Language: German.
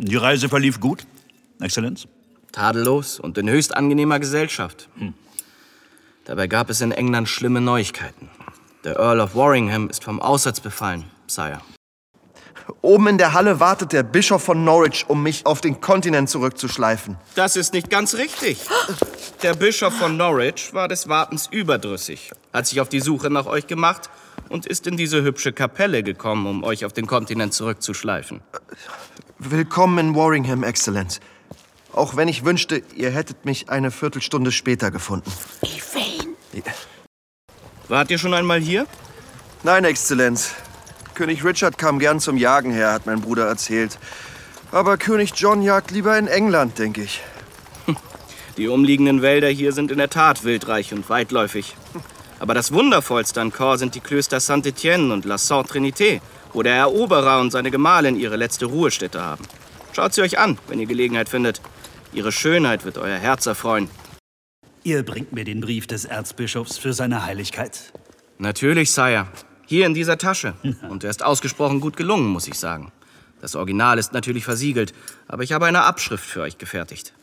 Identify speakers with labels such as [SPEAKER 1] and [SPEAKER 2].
[SPEAKER 1] Die Reise verlief gut, Exzellenz?
[SPEAKER 2] Tadellos und in höchst angenehmer Gesellschaft. Dabei gab es in England schlimme Neuigkeiten. Der Earl of Warringham ist vom Aussatz befallen, Sire.
[SPEAKER 3] Oben in der Halle wartet der Bischof von Norwich, um mich auf den Kontinent zurückzuschleifen.
[SPEAKER 2] Das ist nicht ganz richtig. Der Bischof von Norwich war des Wartens überdrüssig, hat sich auf die Suche nach euch gemacht und ist in diese hübsche Kapelle gekommen, um euch auf den Kontinent zurückzuschleifen.
[SPEAKER 3] Willkommen in Warringham, Exzellenz. Auch wenn ich wünschte, ihr hättet mich eine Viertelstunde später gefunden.
[SPEAKER 4] Wen?
[SPEAKER 2] Wart ihr schon einmal hier?
[SPEAKER 3] Nein, Exzellenz. König Richard kam gern zum Jagen her, hat mein Bruder erzählt. Aber König John jagt lieber in England, denke ich.
[SPEAKER 2] Die umliegenden Wälder hier sind in der Tat wildreich und weitläufig. Aber das Wundervollste an Caen sind die Klöster Saint-Étienne und La Sainte-Trinité, wo der Eroberer und seine Gemahlin ihre letzte Ruhestätte haben. Schaut sie euch an, wenn ihr Gelegenheit findet. Ihre Schönheit wird euer Herz erfreuen.
[SPEAKER 1] Ihr bringt mir den Brief des Erzbischofs für seine Heiligkeit.
[SPEAKER 2] Natürlich, Sire. Hier in dieser Tasche. Und er ist ausgesprochen gut gelungen, muss ich sagen. Das Original ist natürlich versiegelt, aber ich habe eine Abschrift für euch gefertigt.